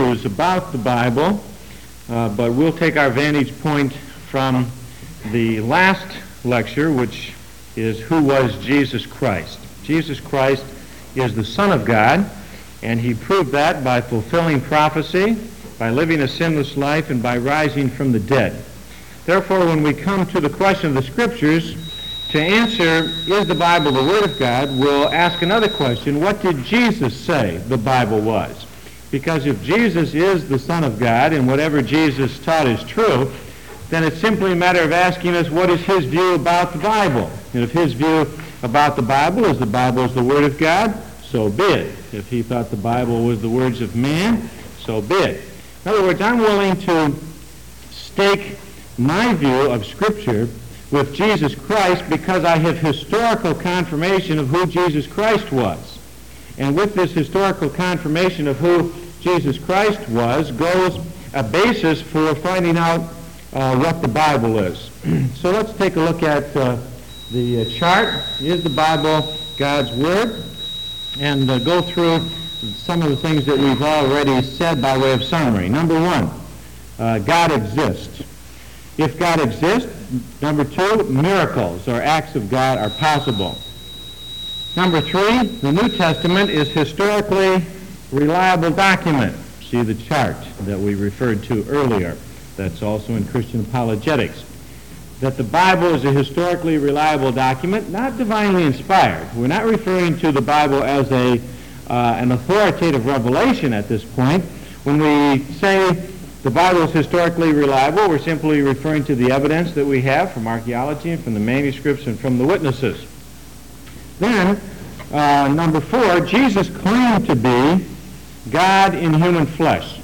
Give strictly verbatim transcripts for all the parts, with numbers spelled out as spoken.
views about the Bible, uh, but we'll take our vantage point from the last lecture, which is Who Was Jesus Christ? Jesus Christ is the Son of God, and he proved that by fulfilling prophecy, by living a sinless life, and by rising from the dead. Therefore, when we come to the question of the Scriptures, to answer, is the Bible the Word of God, we'll ask another question: what did Jesus say the Bible was? Because if Jesus is the Son of God, and whatever Jesus taught is true, then it's simply a matter of asking us, what is his view about the Bible? And if his view about the Bible is the Bible is the Word of God, so be it. If he thought the Bible was the words of man, so be it. In other words, I'm willing to stake my view of Scripture with Jesus Christ because I have historical confirmation of who Jesus Christ was. And with this historical confirmation of who Jesus Christ was goes a basis for finding out uh, what the Bible is. So let's take a look at uh, the uh, chart. Is the Bible God's Word? And uh, go through some of the things that we've already said by way of summary. Number one, uh, God exists. If God exists, number two, miracles or acts of God are possible. Number three, the New Testament is historically reliable document. See the chart that we referred to earlier. That's also in Christian apologetics. That the Bible is a historically reliable document, not divinely inspired. We're not referring to the Bible as a uh, an authoritative revelation at this point. When we say the Bible is historically reliable, we're simply referring to the evidence that we have from archaeology and from the manuscripts and from the witnesses. Then, uh, number four, Jesus claimed to be God in human flesh.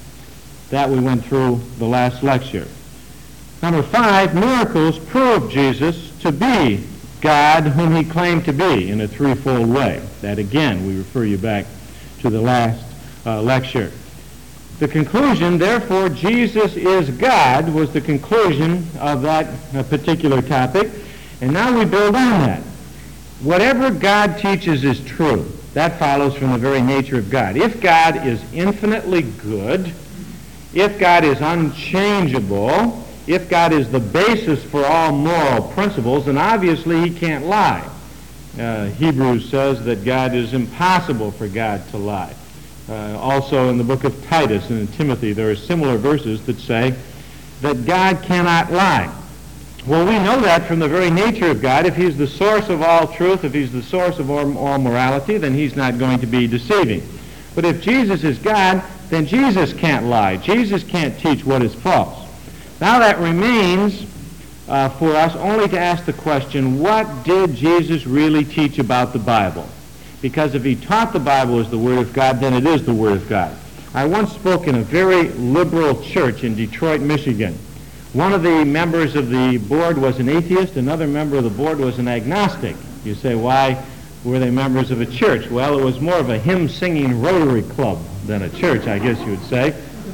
That we went through the last lecture. Number five, miracles prove Jesus to be God whom he claimed to be in a threefold way. That again, we refer you back to the last uh, lecture. The conclusion, therefore, Jesus is God, was the conclusion of that uh, particular topic. And now we build on that. Whatever God teaches is true. That follows from the very nature of God. If God is infinitely good, if God is unchangeable, if God is the basis for all moral principles, then obviously he can't lie. Uh, Hebrews says that God is impossible for God to lie. Uh, also in the book of Titus and in Timothy, there are similar verses that say that God cannot lie. Well, we know that from the very nature of God. If he's the source of all truth, if he's the source of all, all morality, then he's not going to be deceiving. But if Jesus is God, then Jesus can't lie. Jesus can't teach what is false. Now that remains uh, for us only to ask the question, what did Jesus really teach about the Bible? Because if he taught the Bible as the Word of God, then it is the Word of God. I once spoke in a very liberal church in Detroit, Michigan. One of the members of the board was an atheist. Another member of the board was an agnostic. You say, why were they members of a church? Well, it was more of a hymn-singing Rotary Club than a church, I guess you would say.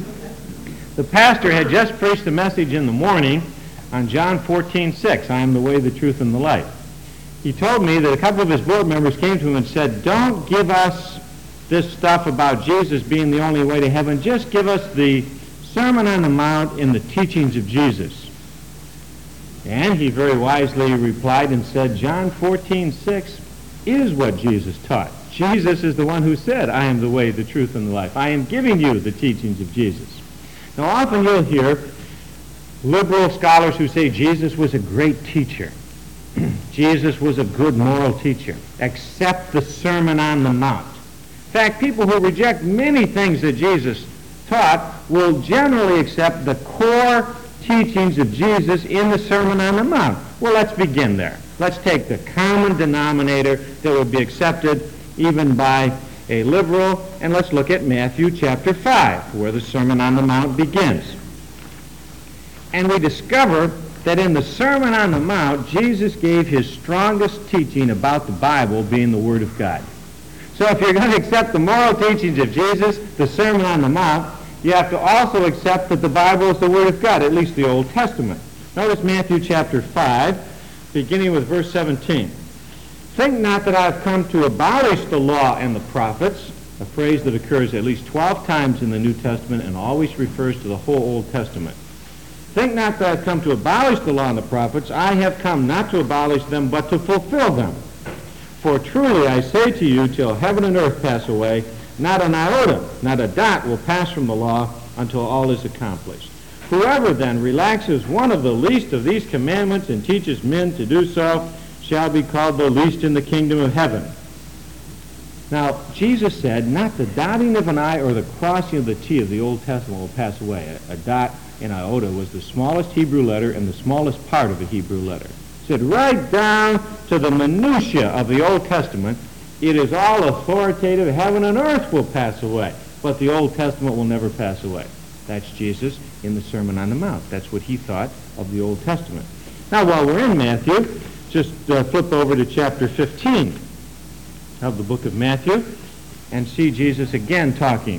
The pastor had just preached a message in the morning on John fourteen six, I am the way, the truth, and the life. He told me that a couple of his board members came to him and said, don't give us this stuff about Jesus being the only way to heaven. Just give us the Sermon on the Mount in the teachings of Jesus. And he very wisely replied and said, John fourteen six is what Jesus taught. Jesus is the one who said, I am the way, the truth, and the life. I am giving you the teachings of Jesus. Now, often you'll hear liberal scholars who say Jesus was a great teacher. Jesus was a good moral teacher, except the Sermon on the Mount. In fact, people who reject many things that Jesus taught will generally accept the core teachings of Jesus in the Sermon on the Mount. Well, let's begin there. Let's take the common denominator that would be accepted even by a liberal, and let's look at Matthew chapter five, where the Sermon on the Mount begins. And we discover that in the Sermon on the Mount, Jesus gave his strongest teaching about the Bible being the Word of God. So if you're going to accept the moral teachings of Jesus, the Sermon on the Mount, you have to also accept that the Bible is the Word of God, at least the Old Testament. Notice Matthew chapter five, beginning with verse seventeen. Think not that I have come to abolish the law and the prophets. a phrase that occurs at least twelve times in the New Testament and always refers to the whole Old Testament. Think not that I have come to abolish the law and the prophets. I have come not to abolish them, but to fulfill them. For truly I say to you, till heaven and earth pass away, not an iota, not a dot will pass from the law until all is accomplished. Whoever then relaxes one of the least of these commandments and teaches men to do so shall be called the least in the kingdom of heaven. Now, Jesus said, not the dotting of an I or the crossing of the T of the Old Testament will pass away. A, a dot in iota was the smallest Hebrew letter and the smallest part of a Hebrew letter. He said, right down to the minutiae of the Old Testament, it is all authoritative. Heaven and earth will pass away, but the Old Testament will never pass away. That's Jesus in the Sermon on the Mount. That's what he thought of the Old Testament. Now, while we're in Matthew, just uh, flip over to chapter fifteen of the book of Matthew and see Jesus again talking.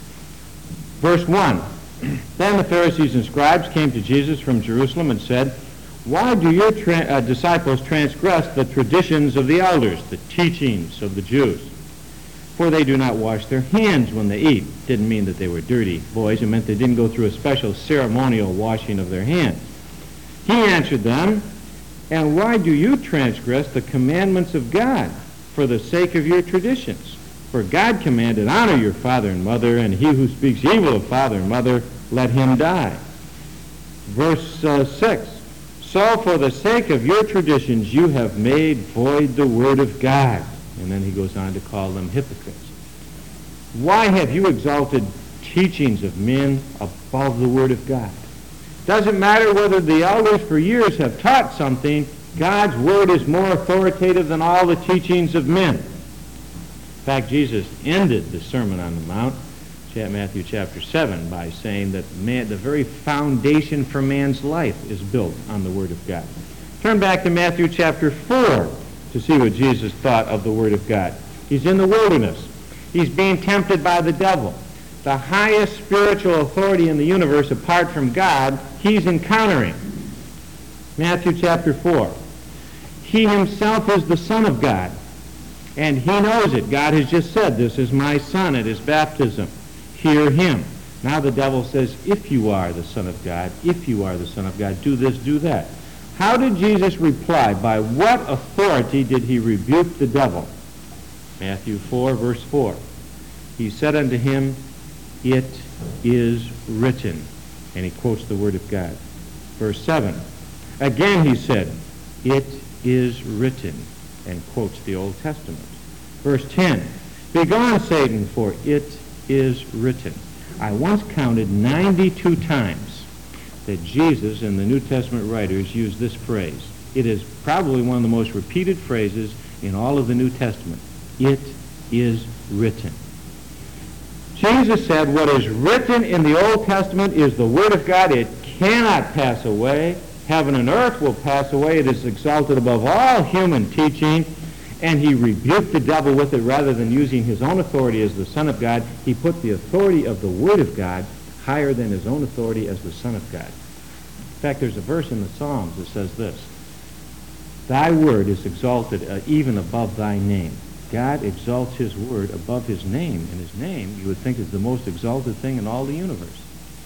Verse one, then the Pharisees and scribes came to Jesus from Jerusalem and said, why do your tra- uh, disciples transgress the traditions of the elders, the teachings of the Jews? For they do not wash their hands when they eat. Didn't mean that they were dirty boys. It meant they didn't go through a special ceremonial washing of their hands. He answered them, and why do you transgress the commandments of God for the sake of your traditions? For God commanded, honor your father and mother, and he who speaks evil of father and mother, let him die. Verse uh, six, so for the sake of your traditions you have made void the word of God. And then he goes on to call them hypocrites. Why have you exalted teachings of men above the word of God? Doesn't matter whether the elders for years have taught something, God's word is more authoritative than all the teachings of men. In fact, Jesus ended the Sermon on the Mount, Matthew chapter seven, by saying that man, the very foundation for man's life is built on the word of God. Turn back to Matthew chapter four to see what Jesus thought of the word of God. He's in the wilderness. He's being tempted by the devil. The highest spiritual authority in the universe apart from God, he's encountering. Matthew chapter four. He himself is the Son of God, and he knows it. God has just said, this is my Son at his baptism. Hear him. Now the devil says, if you are the Son of God, if you are the Son of God, do this, do that. How did Jesus reply? By what authority did he rebuke the devil? Matthew four, verse four. He said unto him, it is written. And he quotes the word of God. Verse seven. Again he said, it is written. And quotes the Old Testament. Verse ten. Begone, Satan, for it is written. I once counted ninety-two times that Jesus and the New Testament writers use this phrase. It is probably one of the most repeated phrases in all of the New Testament. It is written. Jesus said what is written in the Old Testament is the Word of God. It cannot pass away. Heaven and earth will pass away. It is exalted above all human teaching. And he rebuked the devil with it rather than using his own authority as the Son of God. He put the authority of the Word of God higher than his own authority as the Son of God. In fact, there's a verse in the Psalms that says this, thy word is exalted uh, even above thy name. God exalts his word above his name, and his name, you would think, is the most exalted thing in all the universe.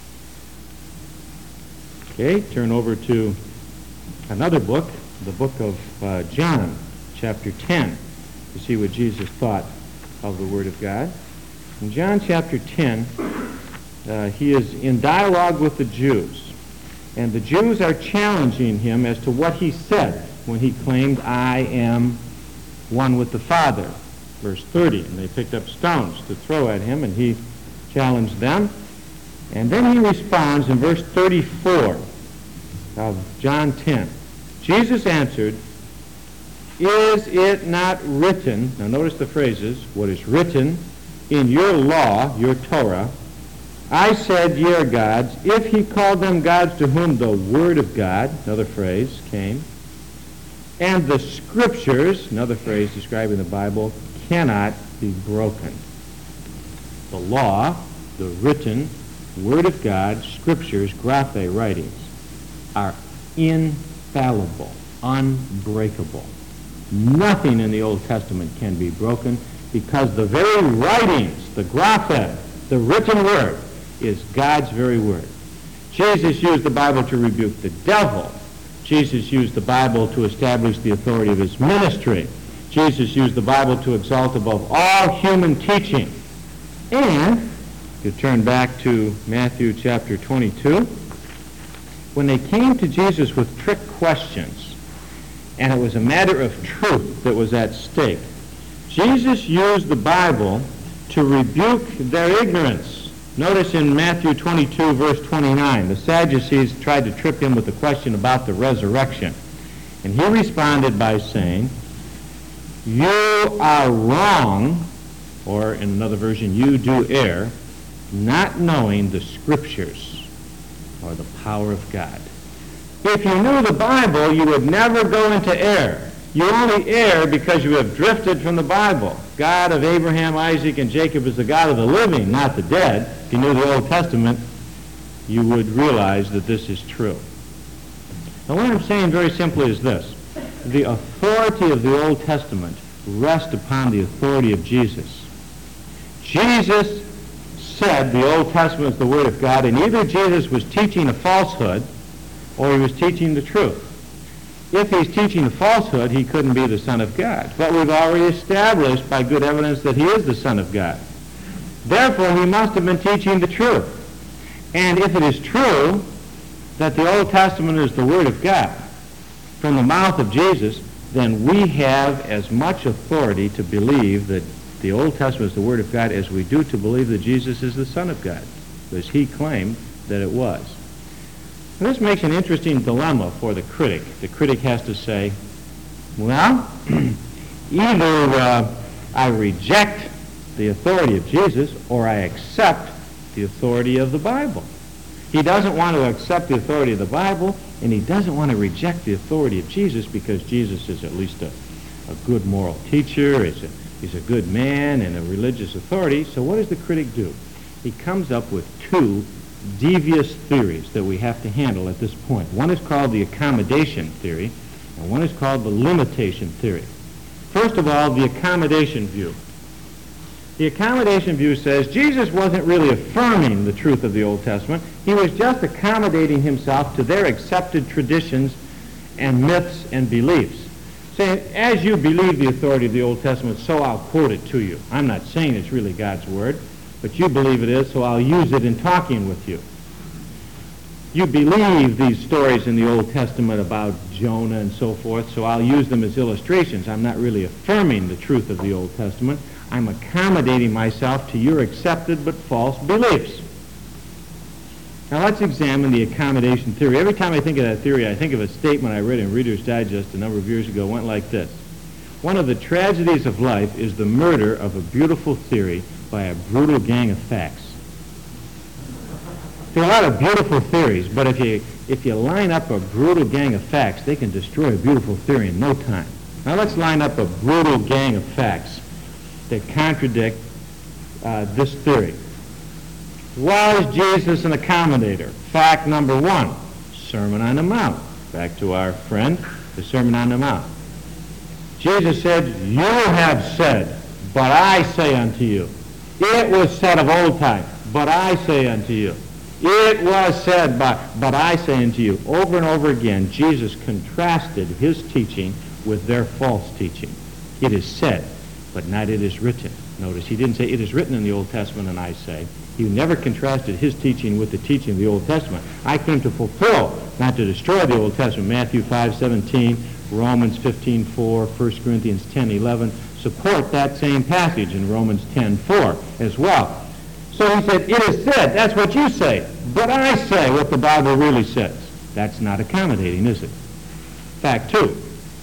Okay, turn over to another book, the book of uh, John, chapter ten, to see what Jesus thought of the Word of God. In John chapter ten, uh, he is in dialogue with the Jews, and the Jews are challenging him as to what he said when he claimed, I am one with the Father. Verse thirty, and they picked up stones to throw at him, and he challenged them. And then he responds in verse thirty-four of John ten. Jesus answered, is it not written, now notice the phrases, what is written in your law, your Torah, I said ye are gods, if he called them gods to whom the word of God, another phrase, came, and the scriptures, another phrase describing the Bible, cannot be broken. The law, the written word of God, scriptures, graphe, writings, are infallible, unbreakable. Nothing in the Old Testament can be broken, because the very writings, the graphe, the written word, is God's very word. Jesus used the Bible to rebuke the devil. Jesus used the Bible to establish the authority of his ministry. Jesus used the Bible to exalt above all human teaching. And, if you turn back to Matthew chapter twenty-two, when they came to Jesus with trick questions, and it was a matter of truth that was at stake, Jesus used the Bible to rebuke their ignorance. Notice in Matthew twenty-two, verse twenty-nine, the Sadducees tried to trip him with a question about the resurrection. And he responded by saying, "You are wrong," or in another version, "you do err, not knowing the Scriptures," or the power of God. If you knew the Bible, you would never go into error. You only err because you have drifted from the Bible. God of Abraham, Isaac, and Jacob is the God of the living, not the dead. If you knew the Old Testament, you would realize that this is true. Now, what I'm saying very simply is this. The authority of the Old Testament rests upon the authority of Jesus. Jesus said the Old Testament is the Word of God, and either Jesus was teaching a falsehood or he was teaching the truth. If he's teaching a falsehood, he couldn't be the Son of God. But we've already established by good evidence that he is the Son of God. Therefore, he must have been teaching the truth. And if it is true that the Old Testament is the Word of God from the mouth of Jesus, then we have as much authority to believe that the Old Testament is the Word of God as we do to believe that Jesus is the Son of God, because he claimed that it was. And this makes an interesting dilemma for the critic. The critic has to say, well, either uh, I reject the authority of Jesus or I accept the authority of the Bible. He doesn't want to accept the authority of the Bible, and he doesn't want to reject the authority of Jesus because Jesus is at least a, a good moral teacher, he's a, he's a good man and a religious authority. So what does the critic do? He comes up with two devious theories that we have to handle at this point. One is called the accommodation theory, and one is called the limitation theory. First of all, the accommodation view. The accommodation view says Jesus wasn't really affirming the truth of the Old Testament. He was just accommodating himself to their accepted traditions and myths and beliefs. Saying, as you believe the authority of the Old Testament, so I'll quote it to you. I'm not saying it's really God's Word, but you believe it is, so I'll use it in talking with you. You believe these stories in the Old Testament about Jonah and so forth, so I'll use them as illustrations. I'm not really affirming the truth of the Old Testament. I'm accommodating myself to your accepted but false beliefs. Now let's examine the accommodation theory. Every time I think of that theory, I think of a statement I read in Reader's Digest a number of years ago. It went like this. One of the tragedies of life is the murder of a beautiful theory by a brutal gang of facts. There are a lot of beautiful theories, but if you if you line up a brutal gang of facts, they can destroy a beautiful theory in no time. Now let's line up a brutal gang of facts that contradict uh, this theory. Was Jesus an accommodator? Fact number one, Sermon on the Mount. Back to our friend, the Sermon on the Mount. Jesus said, you have said, but I say unto you. It was said of old time, but I say unto you. It was said, by, but I say unto you. Over and over again, Jesus contrasted his teaching with their false teaching. It is said, but not it is written. Notice, he didn't say it is written in the Old Testament and I say. He never contrasted his teaching with the teaching of the Old Testament. I came to fulfill, not to destroy the Old Testament. Matthew five seventeen, Romans fifteen four, First Corinthians ten eleven support that same passage in Romans ten four as well. So he said, it is said, that's what you say, but I say what the Bible really says. That's not accommodating, is it? Fact two,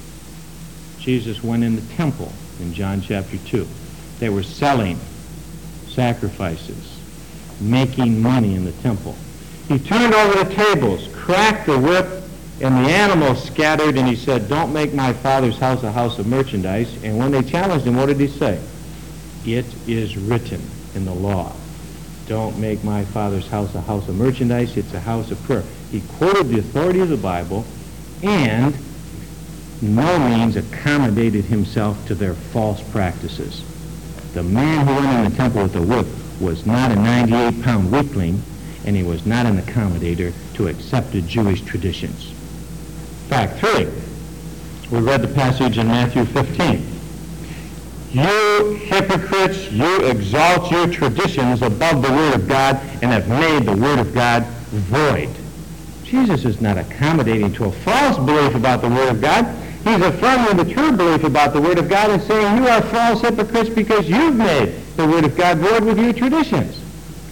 Jesus went in the temple in John chapter two. They were selling sacrifices, making money in the temple. He turned over the tables, cracked the whip, and the animals scattered, and he said, don't make my Father's house a house of merchandise. And when they challenged him, what did he say? It is written in the law. Don't make my Father's house a house of merchandise, it's a house of prayer. He quoted the authority of the Bible and no means accommodated himself to their false practices. The man who went in the temple with the whip was not a ninety-eight pound weakling, and he was not an accommodator to accepted Jewish traditions. Fact three, we read the passage in Matthew fifteen. You hypocrites, you exalt your traditions above the Word of God and have made the Word of God void. Jesus is not accommodating to a false belief about the Word of God. He's affirming the true belief about the Word of God and saying you are false hypocrites because you've made the Word of God void with your traditions.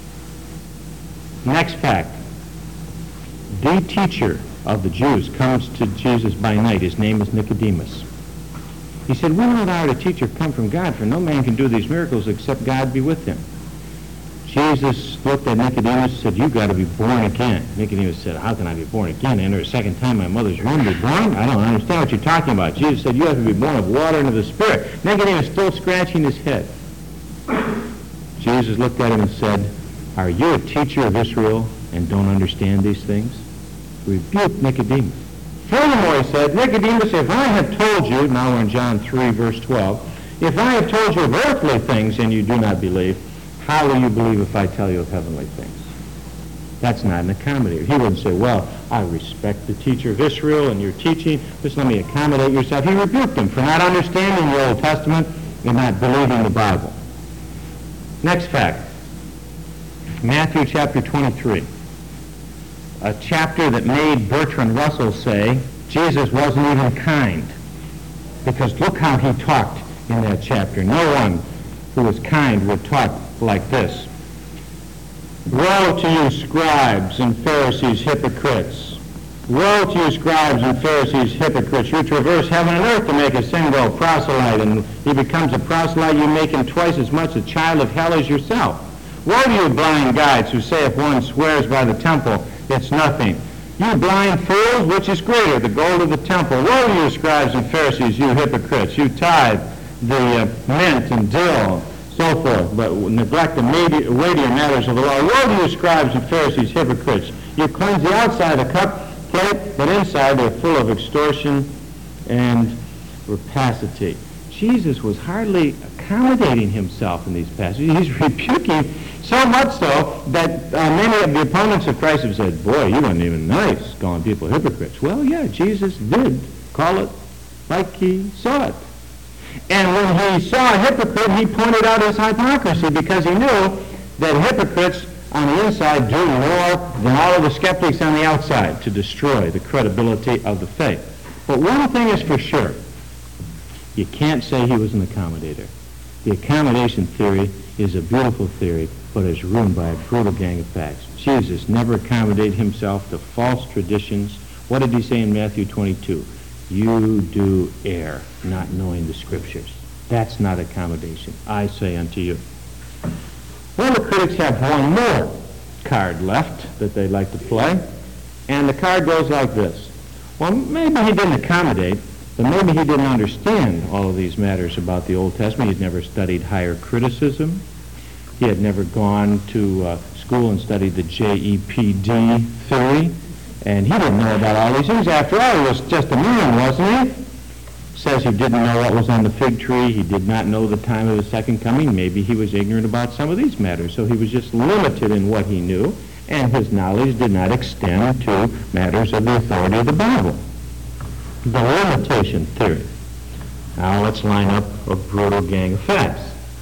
Next fact. The teacher of the Jews comes to Jesus by night. His name is Nicodemus. He said, we know thou art a teacher come from God, for no man can do these miracles except God be with him. Jesus looked at Nicodemus and said, you've got to be born again. Nicodemus said, how can I be born again? Enter a second time my mother's womb, be born? I don't understand what you're talking about. Jesus said, you have to be born of water and of the Spirit. Nicodemus still scratching his head. Jesus looked at him and said, are you a teacher of Israel and don't understand these things? Rebuked Nicodemus. Furthermore, he said, Nicodemus, if I have told you, now we're in John three, verse twelve, if I have told you of earthly things and you do not believe, how will you believe if I tell you of heavenly things? That's not an accommodator. He wouldn't say, well, I respect the teacher of Israel and your teaching, just let me accommodate yourself. He rebuked him for not understanding the Old Testament and not believing the Bible. Next fact, Matthew chapter twenty-three. A chapter that made Bertrand Russell say Jesus wasn't even kind. Because look how he talked in that chapter. No one who was kind would talk like this. Woe to you, scribes and Pharisees, hypocrites. Woe to you, scribes and Pharisees, hypocrites. You traverse heaven and earth to make a single proselyte, and he becomes a proselyte, you make him twice as much a child of hell as yourself. Woe to you, blind guides, who say if one swears by the temple, it's nothing. You blind fools, which is greater, the gold of the temple? Woe to you, scribes and Pharisees, you hypocrites. You tithe the uh, mint and dill, so forth, but neglect the weightier matters of the law. Woe to you, scribes and Pharisees, hypocrites. You cleanse the outside of the cup, plate, but inside they're full of extortion and rapacity. Jesus was hardly accommodating himself in these passages. He's rebuking so much so that uh, many of the opponents of Christ have said, boy, you weren't even nice calling people hypocrites. Well, yeah, Jesus did call it like he saw it. And when he saw a hypocrite, he pointed out his hypocrisy because he knew that hypocrites on the inside do more than all of the skeptics on the outside to destroy the credibility of the faith. But one thing is for sure, you can't say he was an accommodator. The accommodation theory is a beautiful theory, but is ruined by a brutal gang of facts. Jesus never accommodated himself to false traditions. What did he say in Matthew twenty-two? You do err, not knowing the Scriptures. That's not accommodation. I say unto you. Well, the critics have one more card left that they'd like to play, and the card goes like this. Well, maybe he didn't accommodate, but maybe he didn't understand all of these matters about the Old Testament. He'd never studied higher criticism. He had never gone to uh, school and studied the J E P D theory. And he didn't know about all these things. After all, he was just a man, wasn't he? Says he didn't know what was on the fig tree. He did not know the time of the second coming. Maybe he was ignorant about some of these matters. So he was just limited in what he knew, and his knowledge did not extend to matters of the authority of the Bible. The limitation theory. Now let's line up a brutal gang of facts.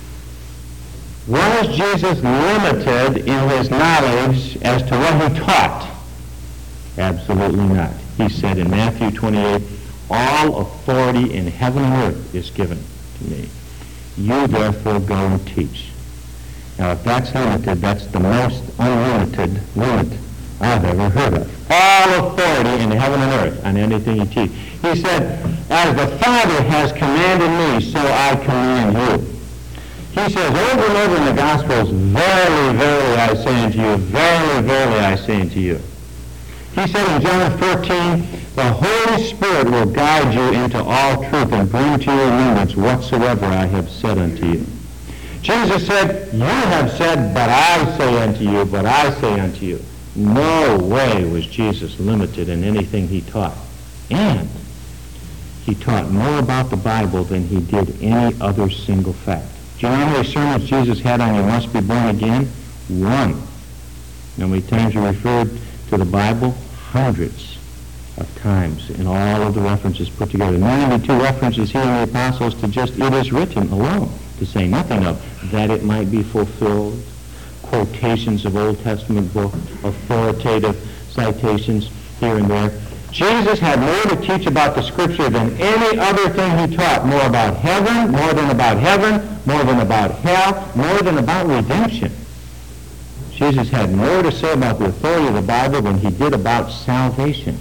Was Jesus limited in his knowledge as to what he taught? Absolutely not. He said in Matthew twenty-eight, all authority in heaven and earth is given to me. You therefore go and teach. Now if that's limited, that's the most unlimited limit I've ever heard of. All authority in heaven and earth on anything you teach. He said, as the Father has commanded me, so I command you. He says over and over in the Gospels, verily, verily, I say unto you, verily, verily, I say unto you. He said in John fourteen, the Holy Spirit will guide you into all truth and bring to your remembrance whatsoever I have said unto you. Jesus said, you have said, but I say unto you, but I say unto you. No way was Jesus limited in anything he taught. And he taught more about the Bible than he did any other single fact. Do you know how many sermons Jesus had on you must be born again? One. You know how many times he referred to the Bible? Hundreds of times in all of the references put together. ninety-two references here in the Apostles to just "it is written" alone, to say nothing of "that it might be fulfilled," quotations of Old Testament books, authoritative citations here and there. Jesus had more to teach about the Scripture than any other thing he taught. More about heaven, more than about heaven, more than about hell, more than about redemption. Jesus had more to say about the authority of the Bible than he did about salvation.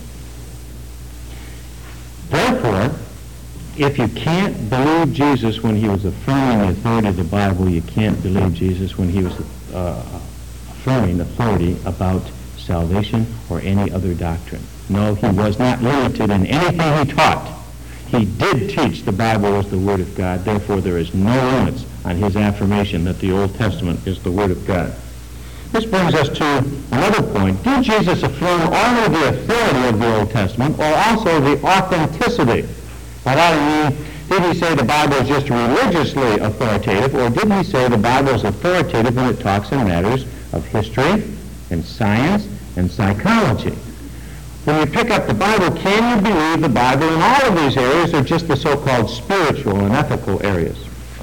Therefore, if you can't believe Jesus when he was affirming the authority of the Bible, you can't believe Jesus when he was uh, affirming authority about salvation or any other doctrine. No, he was not limited in anything he taught. He did teach the Bible was the Word of God. Therefore, there is no limits on his affirmation that the Old Testament is the Word of God. This brings us to another point. Did Jesus affirm only the authority of the Old Testament or also the authenticity? By that I mean, did he say the Bible is just religiously authoritative, or did he say the Bible is authoritative when it talks in matters of history and science and psychology? When you pick up the Bible, can you believe the Bible in all of these areas or just the so-called spiritual and ethical areas?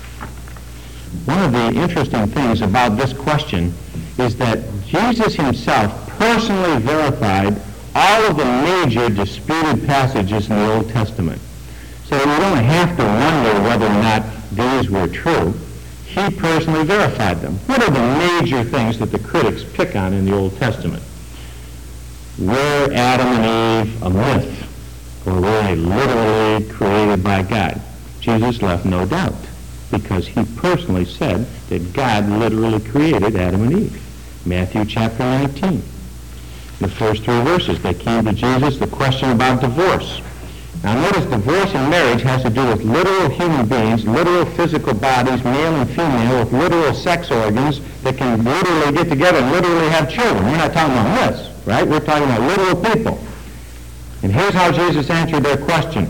One of the interesting things about this question is that Jesus himself personally verified all of the major disputed passages in the Old Testament. So we don't have to wonder whether or not these were true. He personally verified them. What are the major things that the critics pick on in the Old Testament? Were Adam and Eve a myth, or were they literally created by God? Jesus left no doubt, because he personally said that God literally created Adam and Eve. Matthew chapter nineteen. The first three verses, they came to Jesus, the question about divorce. Now notice divorce and marriage has to do with literal human beings, literal physical bodies, male and female, with literal sex organs that can literally get together and literally have children. We're not talking about myths, right? We're talking about literal people. And here's how Jesus answered their question.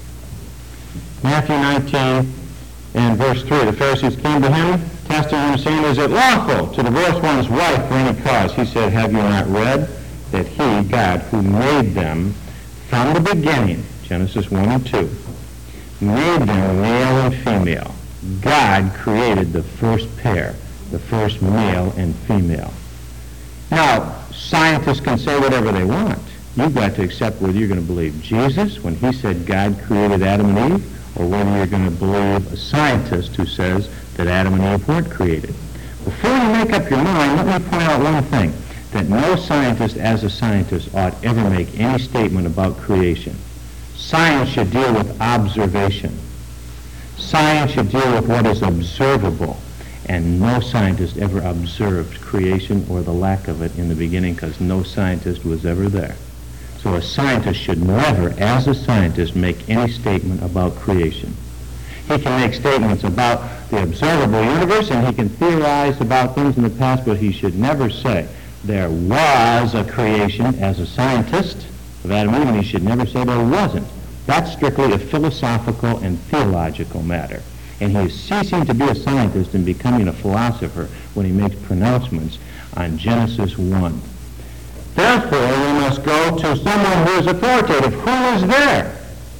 Matthew nineteen and verse three. The Pharisees came to him, testing him, saying, "Is it lawful to divorce one's wife for any cause?" He said, "Have you not read that he, God, who made them from the beginning," Genesis one and two, "made them male and female." God created the first pair, the first male and female. Now, scientists can say whatever they want. You've got to accept whether you're going to believe Jesus when he said God created Adam and Eve, or whether you're going to believe a scientist who says that Adam and Eve weren't created. Before you make up your mind, let me point out one thing, that no scientist as a scientist ought ever make any statement about creation. Science should deal with observation. Science should deal with what is observable, and no scientist ever observed creation or the lack of it in the beginning, because no scientist was ever there. So a scientist should never, as a scientist, make any statement about creation. He can make statements about the observable universe, and he can theorize about things in the past, but he should never say there was a creation as a scientist of Adam and Eve, and he should never say there wasn't. That's strictly a philosophical and theological matter. And he is ceasing to be a scientist and becoming a philosopher when he makes pronouncements on Genesis one. Therefore, we must go to someone who is authoritative. Who is there?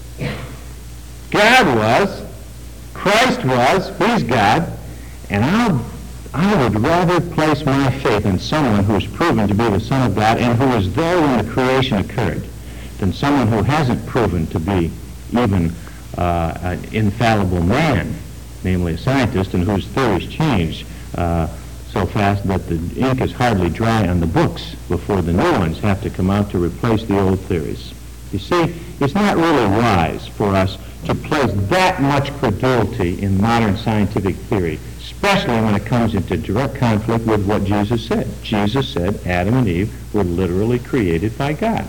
God was. Christ was. He's God. And I'll, I would rather place my faith in someone who is proven to be the Son of God and who was there when the creation occurred than someone who hasn't proven to be even uh, an infallible man, namely a scientist, and whose theories change uh, so fast that the ink is hardly dry on the books before the new ones have to come out to replace the old theories. You see, it's not really wise for us to place that much credulity in modern scientific theory, especially when it comes into direct conflict with what Jesus said. Jesus said Adam and Eve were literally created by God.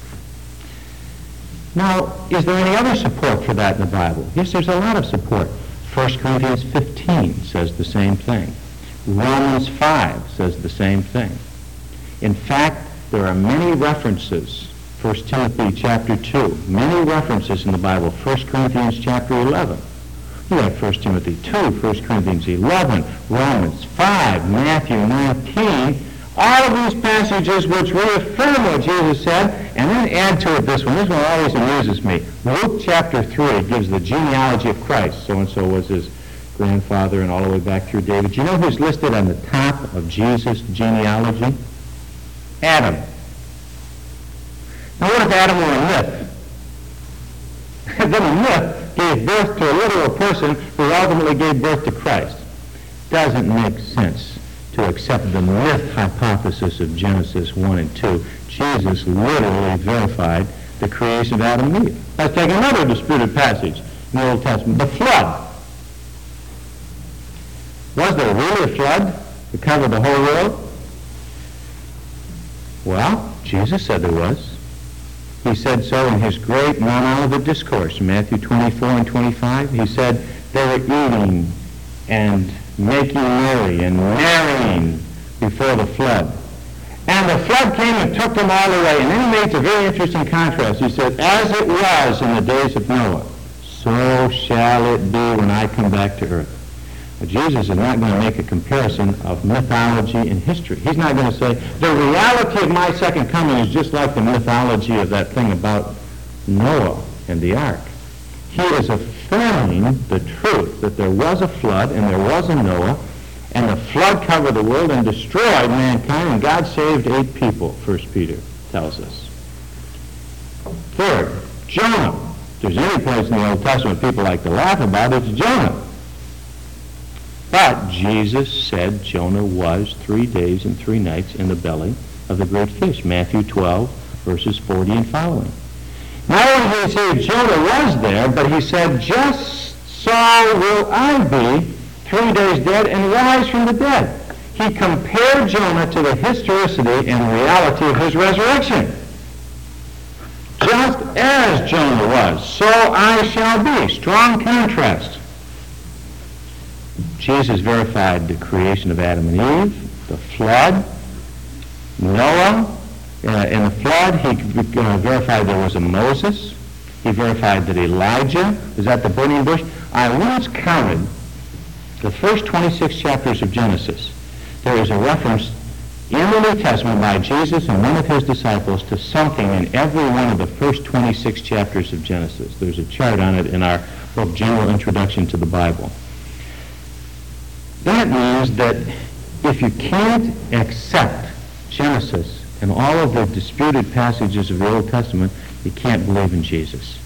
Now, is there any other support for that in the Bible? Yes, there's a lot of support. First Corinthians fifteen says the same thing. Romans five says the same thing. In fact, there are many references. First Timothy chapter two, many references in the Bible. First Corinthians chapter eleven. You got First Timothy two, First Corinthians eleven, Romans five, Matthew nineteen, all of these passages which reaffirm what Jesus said, and then add to it this one. This one always amuses me. Luke chapter three gives the genealogy of Christ. So-and-so was his grandfather and all the way back through David. Do you know who's listed on the top of Jesus' genealogy? Adam. Now what if Adam were a myth? Then a myth gave birth to a literal person who ultimately gave birth to Christ. Doesn't make sense to accept the myth hypothesis of Genesis one and two. Jesus literally verified the creation of Adam and Eve. Let's take another disputed passage in the Old Testament, the flood. Was there really a flood to cover the whole world? Well, Jesus said there was. He said so in his great Mount Olivet discourse, Matthew twenty-four and twenty-five. He said they were eating and making merry and marrying before the flood. And the flood came and took them all away. And then he makes a very interesting contrast. He said, as it was in the days of Noah, so shall it be when I come back to earth. But Jesus is not going to make a comparison of mythology and history. He's not going to say, the reality of my second coming is just like the mythology of that thing about Noah and the ark. He is affirming the truth that there was a flood and there was a Noah, and the flood covered the world and destroyed mankind, and God saved eight people, First Peter tells us. Third, Jonah. If there's any place in the Old Testament people like to laugh about, it's Jonah. But Jesus said Jonah was three days and three nights in the belly of the great fish, Matthew twelve, verses forty and following. Not only did he say Jonah was there, but he said, just so will I be three days dead and rise from the dead. He compared Jonah to the historicity and reality of his resurrection. Just as Jonah was, so I shall be. Strong contrast. Jesus verified the creation of Adam and Eve, the flood, Noah. Uh, in the flood, he uh, verified there was a Moses. He verified that Elijah was at the burning bush. I once counted the first twenty-six chapters of Genesis. There is a reference in the New Testament by Jesus and one of his disciples to something in every one of the first twenty-six chapters of Genesis. There's a chart on it in our book, General Introduction to the Bible. That means that if you can't accept Genesis and all of the disputed passages of the Old Testament, you can't believe in Jesus.